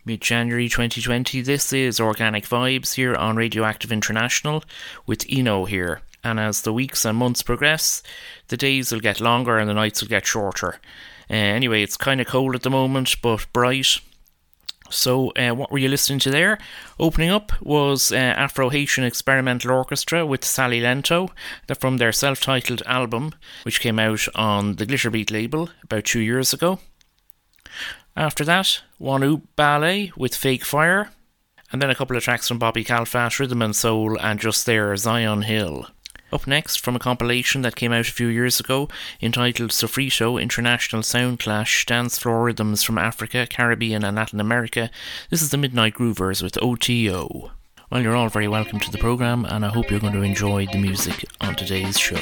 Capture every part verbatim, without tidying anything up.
Mid-January twenty twenty, this is Organic Vibes here on Radioactive International with Eno here. And as the weeks and months progress, the days will get longer and the nights will get shorter. Uh, anyway, it's kind of cold at the moment, but bright. So, uh, what were you listening to there? Opening up was uh, Afro-Haitian Experimental Orchestra with Sally Lento from their self-titled album, which came out on the Glitterbeat label about two years ago. After that, Wanu Ballet with Fake Fire, and then a couple of tracks from Bobby Calfat, Rhythm and Soul, and just there, Zion Hill. Up next, from a compilation that came out a few years ago, entitled Sofrito International Sound Clash, Dance Floor Rhythms from Africa, Caribbean and Latin America, this is the Midnight Groovers with O T O. Well, you're all very welcome to the programme, and I hope you're going to enjoy the music on today's show.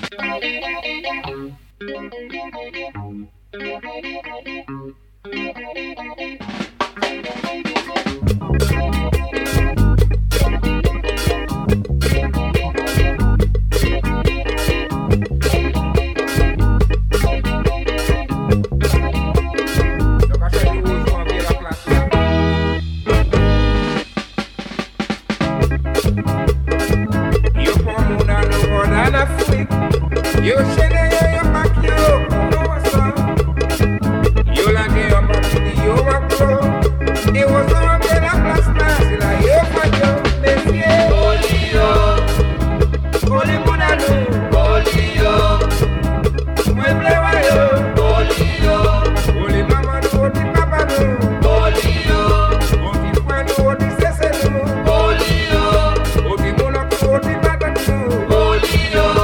You should have your back, you know so. You like your back, you overflow. It was all been a plasma, like you for you, Messie. Olio, Oli Munano, Olio, Mueblewayo, Olio, Oli Mama, Oli Papa, Olio, Oli Fuano, Oli Cesaro, Olio, Oli Monaco, Oli Batatu, Olio.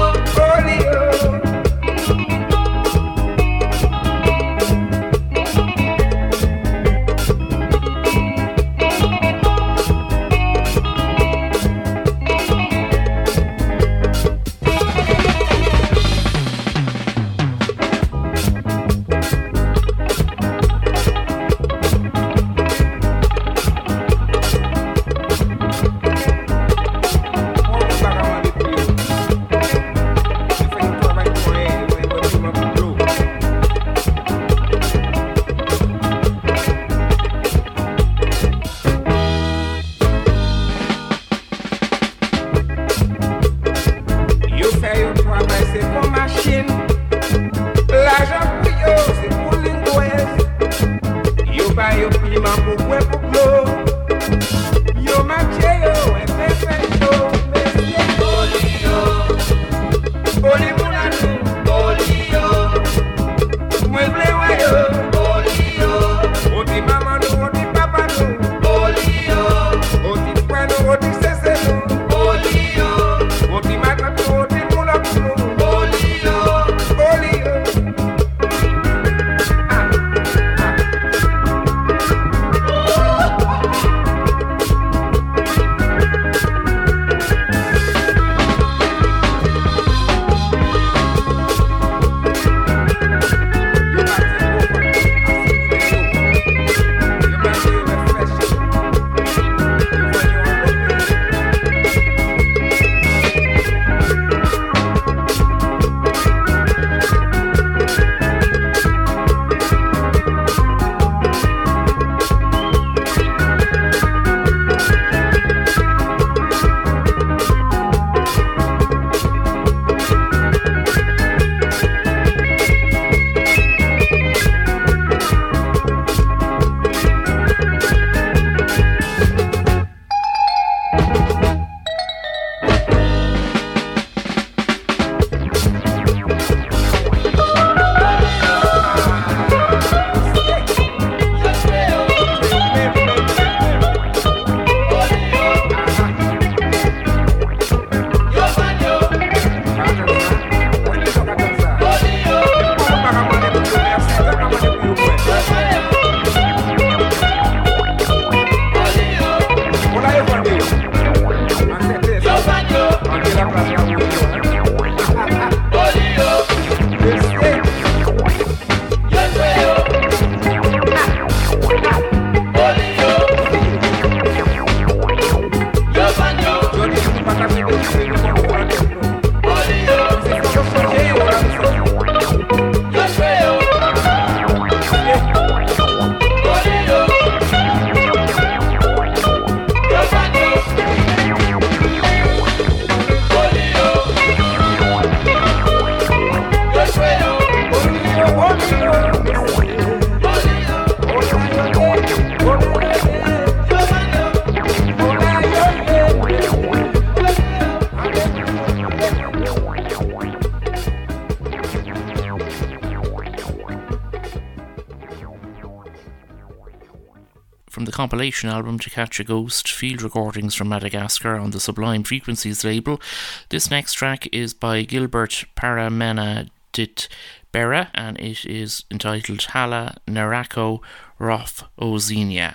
from the compilation album To Catch a Ghost, field recordings from Madagascar on the Sublime Frequencies label. This next track is by Gilbert Paramenadit Berra, and it is entitled Hala Narako Roth Ozenia.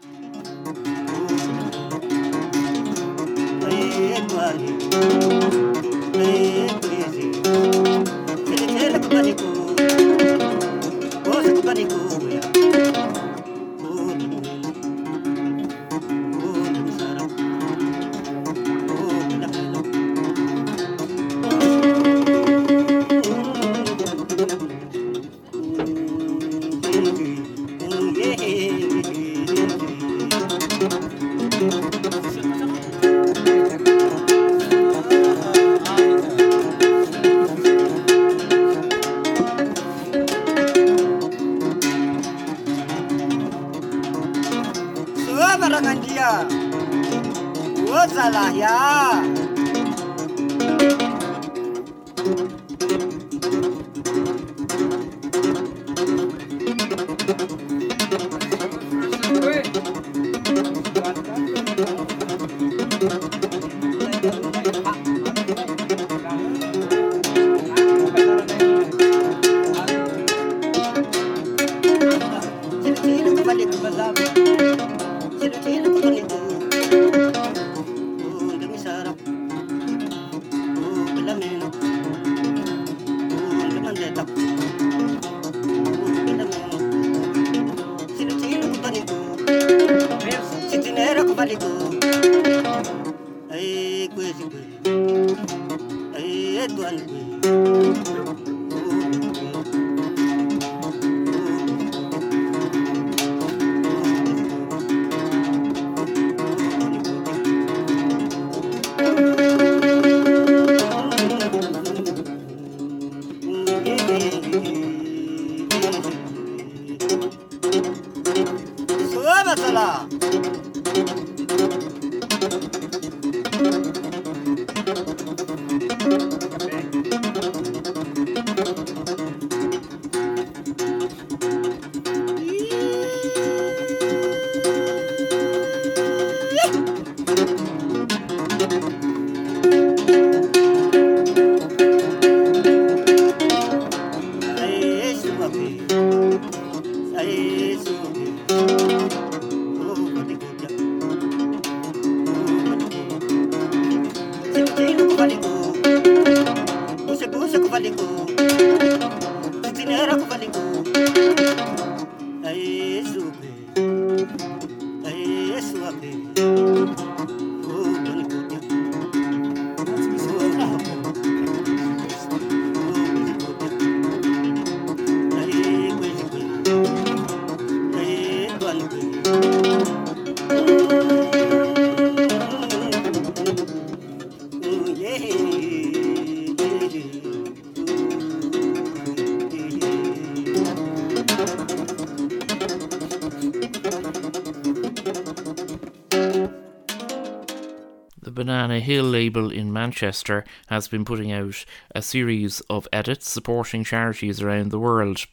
Banana Hill label in Manchester has been putting out a series of edits supporting charities around the world,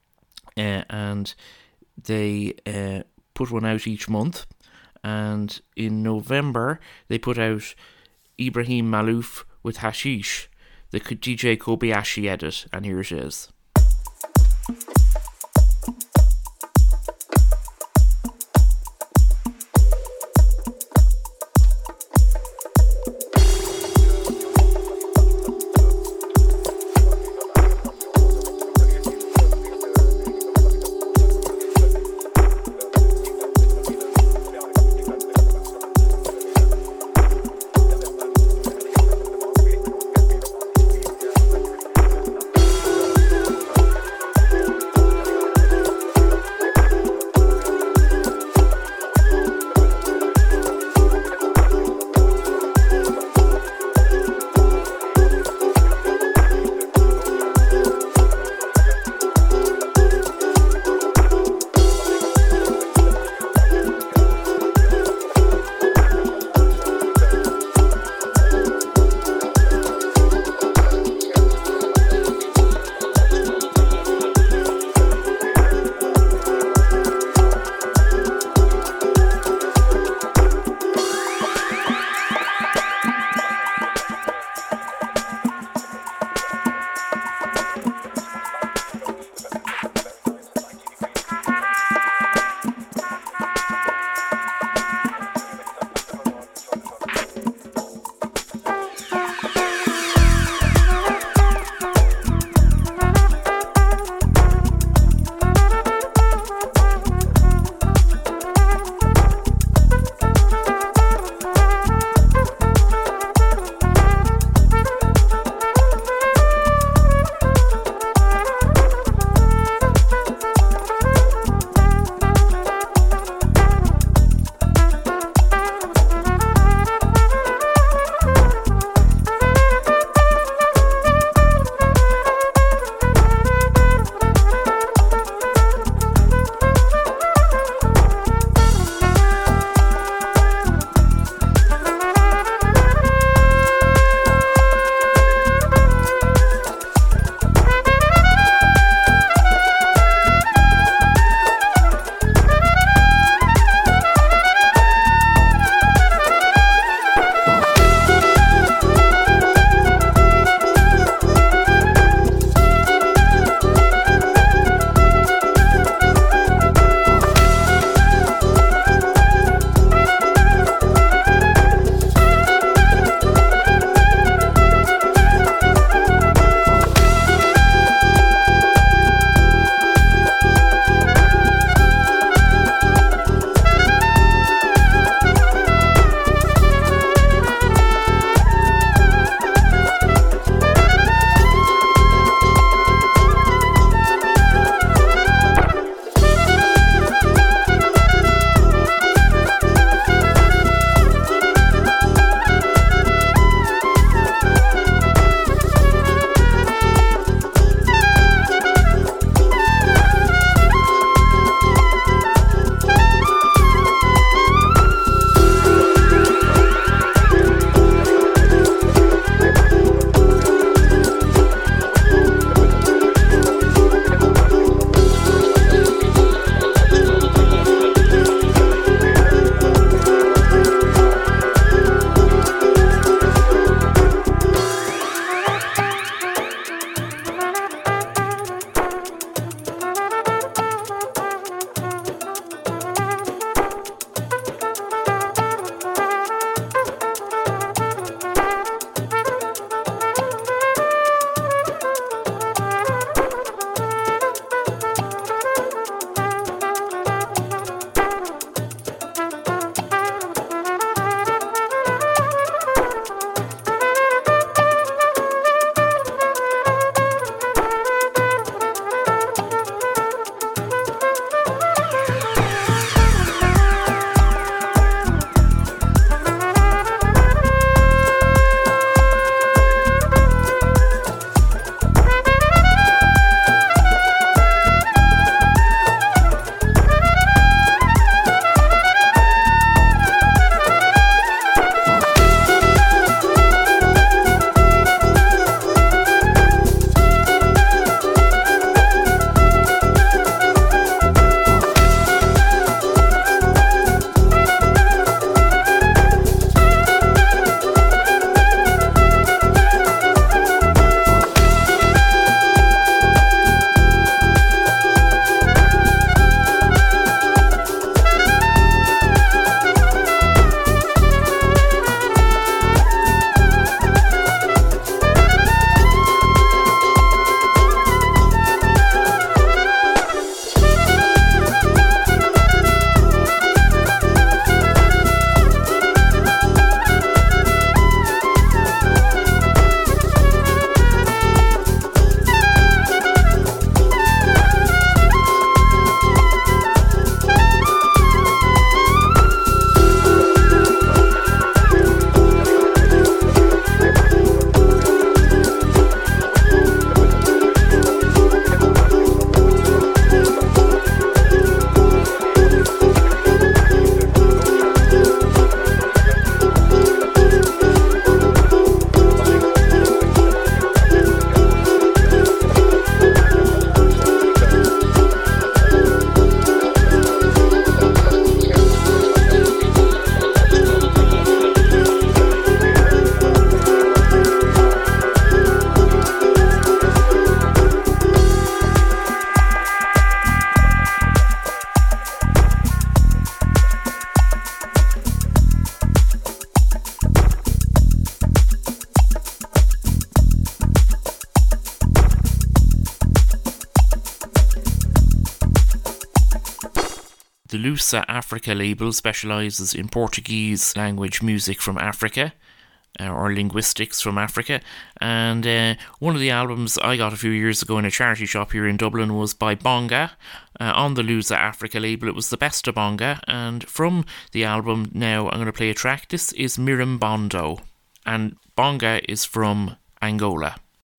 uh, and they uh, put one out each month. And in November they put out Ibrahim Malouf with Hashish, the D J Kobayashi edit, and here it is. Lusa Africa label specialises in Portuguese language music from Africa, uh, or linguistics from Africa. And uh, one of the albums I got a few years ago in a charity shop here in Dublin was by Bonga, uh, on the Lusa Africa label. It was the best of Bonga, and from the album now I'm going to play a track. This is Mirimbondo, and Bonga is from Angola.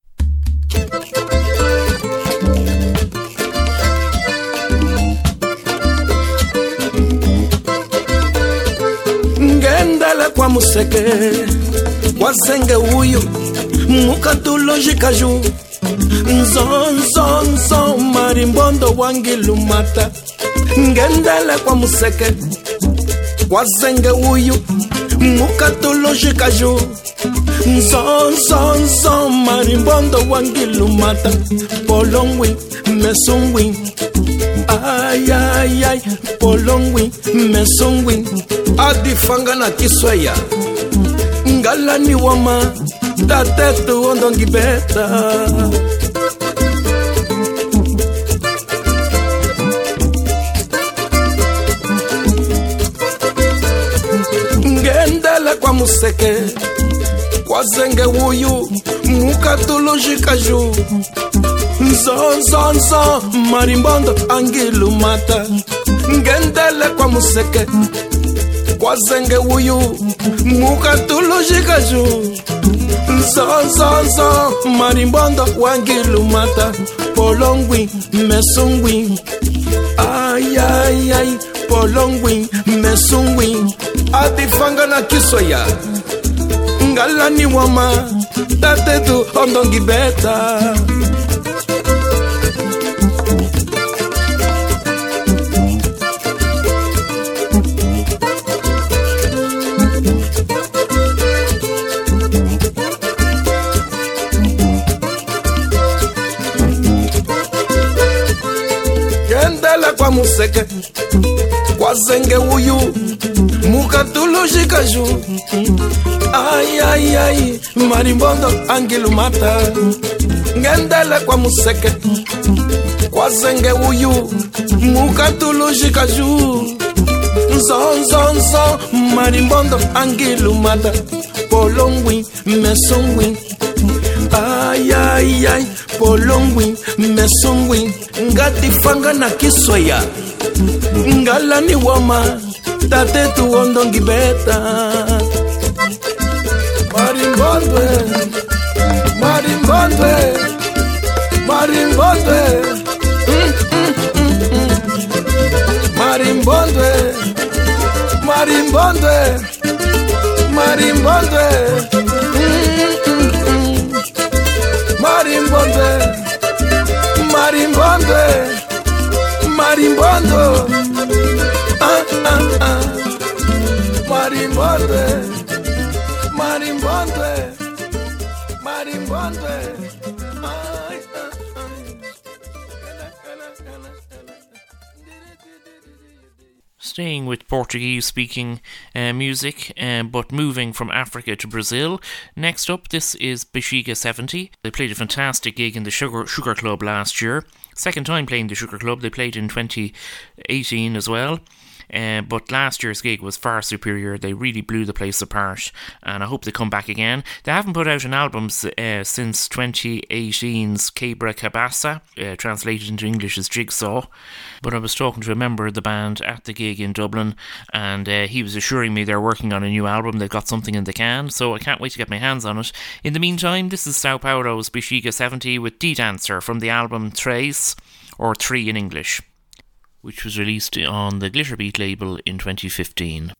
Ngendele kwa museke wazenge uyu mukatulojika ju nzonzo nzo marimbondo wangilumata. Ngendele kwa museke wazenge uyu mukatulojika ju nzonzo nzo marimbondo wangilumata. Polongwi mesungwi ay ay ay polongwi mesungwi adifanga na kiswaya ngalani wama tatetu ondongi beta. Ngendele kwa museke kwa zenge uyu mukatulojika ju nzonzo marimbondo angilumata. Ngendele kwa museke kwa zenge uyu mukatulojika ju nzonzo marimbondo wangilumata. Polongwi mesungwi ay ay ay polongwi mesungwi adifanga na kiswaya ngalani wama tatetu ondongi beta. Ngendele kwa museke kwa zenge uyu mukatulojika ju ay ay ay marimbondo angilumata. Ngendele kwa museke kwa zenge uyu mukatulojika ju nzonzo nzo marimbondo angilumata. Polongwi mesungwi ay ay ay polongwi mesungwi ngatifanga na kiswaya ngalani wama tatetu ondongi beta. Marimbondwe marimbondwe marimbondwe mm, mm, mm, mm. Marimbondwe marimbondwe marimbondwe mm, mm, mm. Marimbondwe marimbondwe marimbondo ah ah ah marimbondwe marimbondwe marimbondwe ay ah ah. Staying with Portuguese-speaking uh, music, uh, but moving from Africa to Brazil. Next up, this is Bexiga seventy. They played a fantastic gig in the Sugar Sugar Club last year. Second time playing the Sugar Club. They played in twenty eighteen as well. Uh, but last year's gig was far superior. They really blew the place apart, and I hope they come back again. They haven't put out an album uh, since twenty eighteen's Quebra Cabeça, uh, translated into English as Jigsaw. But I was talking to a member of the band at the gig in Dublin, and uh, he was assuring me they're working on a new album. They've got something in the can, so I can't wait to get my hands on it. In the meantime, this is Sao Paulo's Bexiga seventy with D-Dancer from the album Tres, or Three in English, which was released on the Glitterbeat label in twenty fifteen.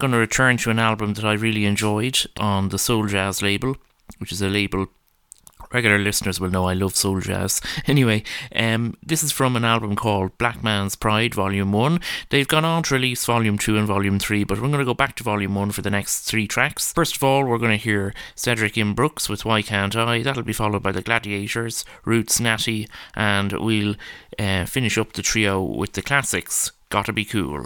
going to return to an album that I really enjoyed on the Soul Jazz label, which is a label regular listeners will know I love soul jazz. Anyway, um, this is from an album called Black Man's Pride Volume one. They've gone on to release Volume two and Volume three, but we're going to go back to Volume one for the next three tracks. First of all, we're going to hear Cedric M. Brooks with Why Can't I? That'll be followed by the Gladiators, Roots Natty, and we'll uh, finish up the trio with the classics, Gotta Be Cool.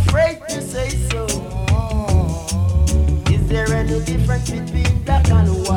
Difference between black and white.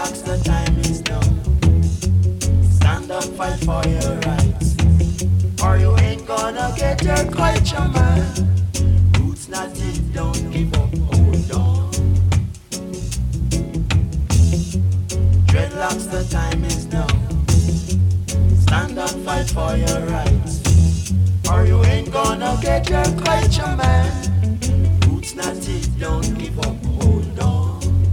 Dreadlocks, the time is now. Stand up, fight for your rights, or you ain't gonna get your culture, man. Roots not it, don't give up, hold on. Dreadlocks, the time is now. Stand up, fight for your rights, or you ain't gonna get your culture, man. Roots not it, don't give up, hold on.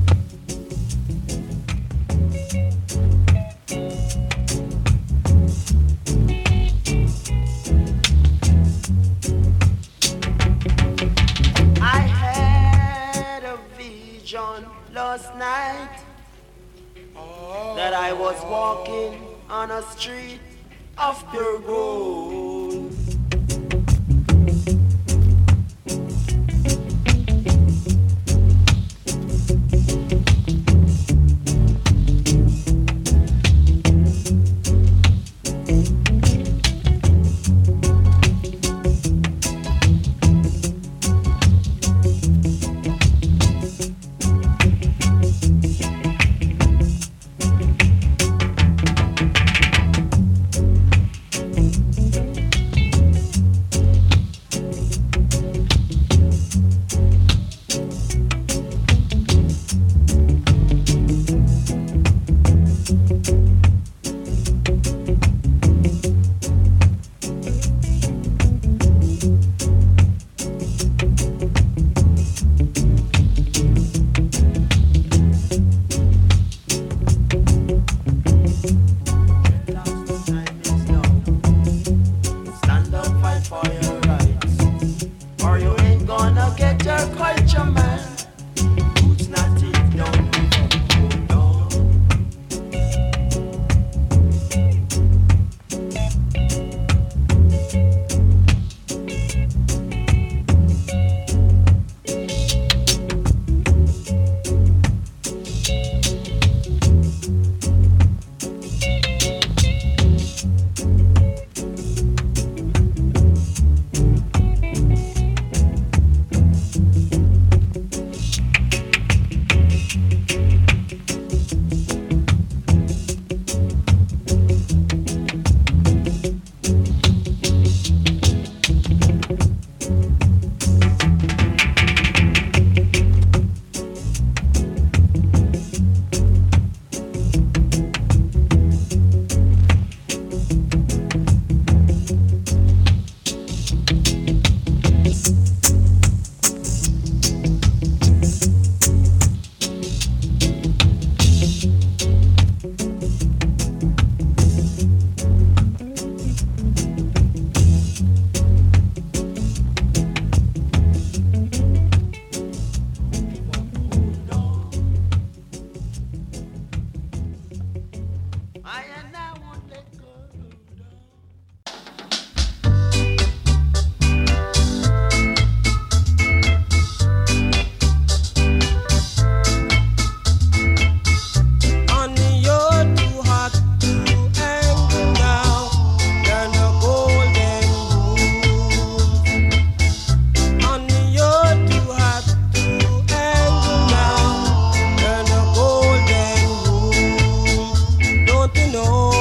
I had a vision last night that I was walking on a street of pure gold. know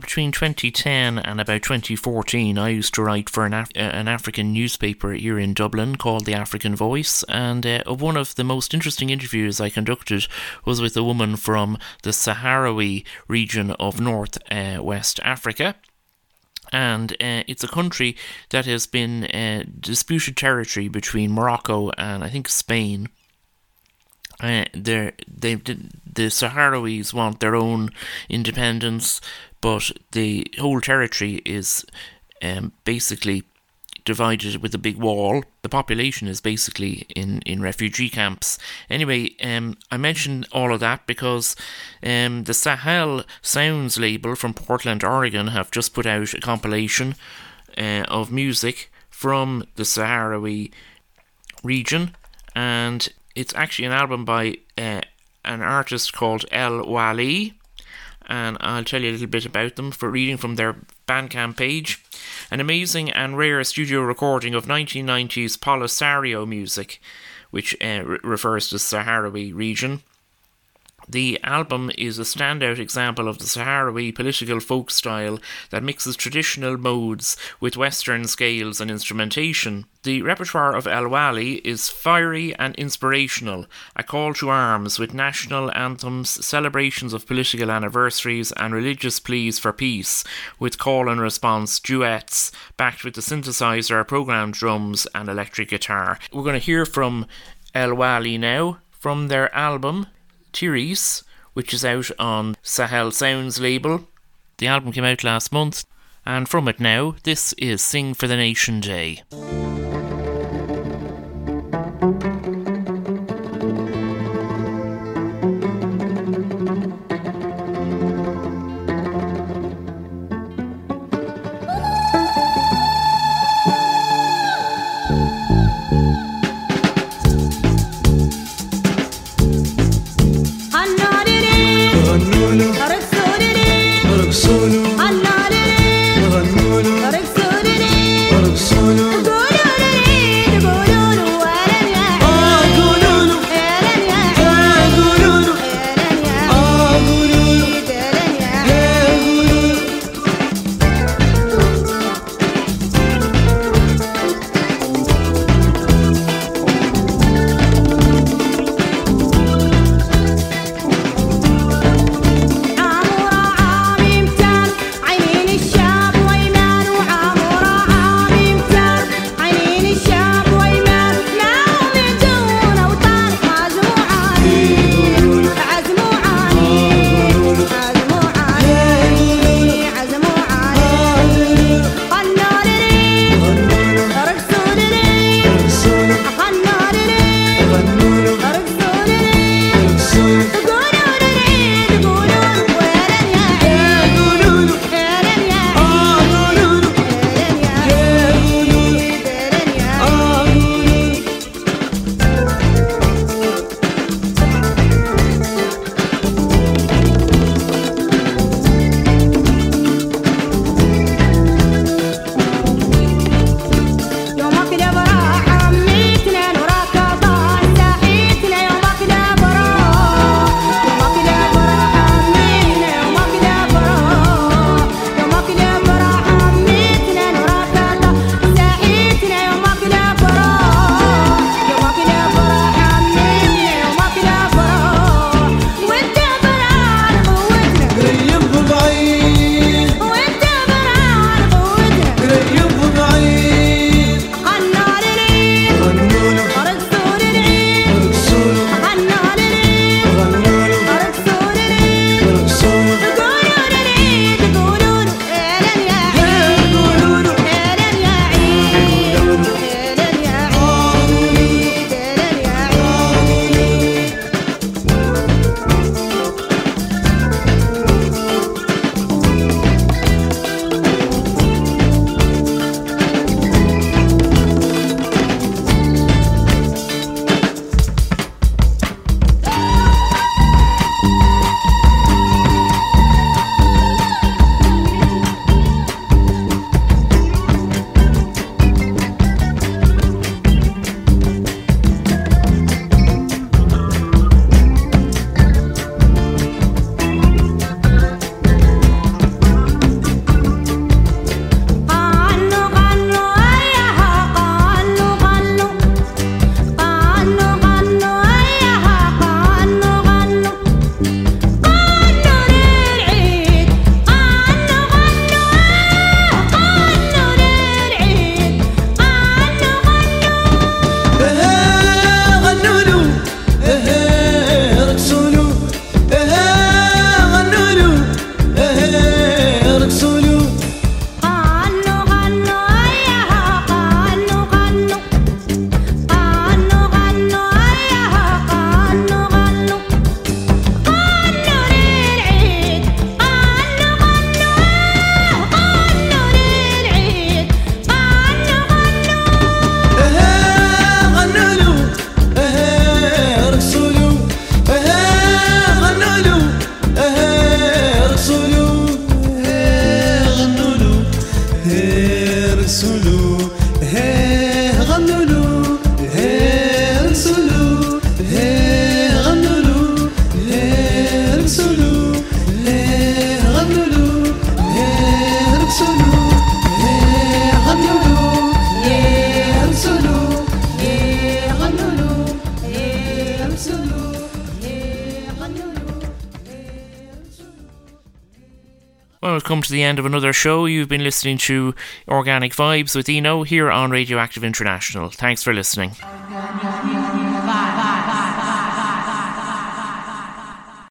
between twenty ten and about twenty fourteen, I used to write for an, Af- uh, an African newspaper here in Dublin called The African Voice, and uh, one of the most interesting interviews I conducted was with a woman from the Sahrawi region of North uh, West Africa. And uh, it's a country that has been uh, disputed territory between Morocco and I think Spain. Uh, they they the Sahrawis want their own independence, but the whole territory is um, basically divided with a big wall. The population is basically in, in refugee camps. Anyway, um, I mentioned all of that because um, the Sahel Sounds label from Portland, Oregon have just put out a compilation uh, of music from the Sahrawi region, and it's actually an album by uh, an artist called El Wali, and I'll tell you a little bit about them for reading from their Bandcamp page. An amazing and rare studio recording of nineteen nineties Polisario music, which uh, re- refers to the Sahrawi region. The album is a standout example of the Sahrawi political folk style that mixes traditional modes with Western scales and instrumentation. The repertoire of El Wali is fiery and inspirational, a call to arms with national anthems, celebrations of political anniversaries and religious pleas for peace, with call and response duets backed with the synthesizer, programmed drums and electric guitar. We're going to hear from El Wali now, from their album Tiris, which is out on Sahel Sounds label. The album came out last month, and from it now, this is Sing for the Nation Day. Solo, Well, we've come to the end of another show. You've been listening to Organic Vibes with Eno here on Radioactive International. Thanks for listening.